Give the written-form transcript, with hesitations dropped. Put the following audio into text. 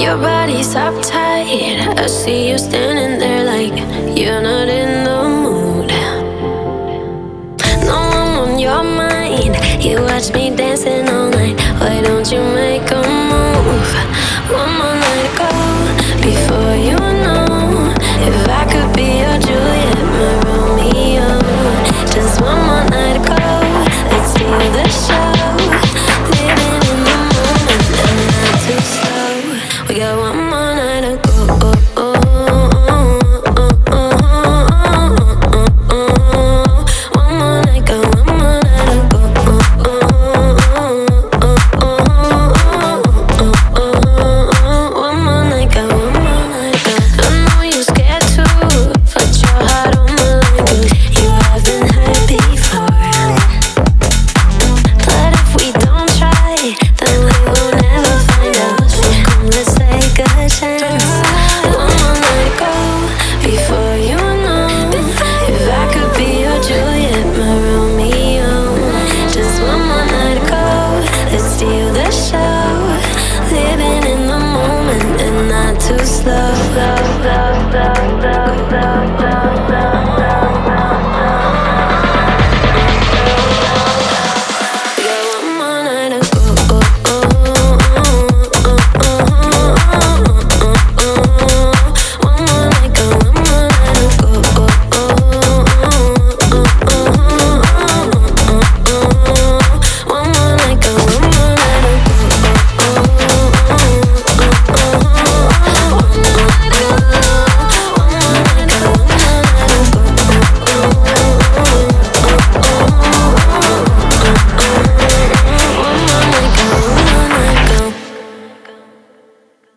Your body's uptight. I see you standing there like you're not in the mood. No, I'm on your mind. You watch me dancing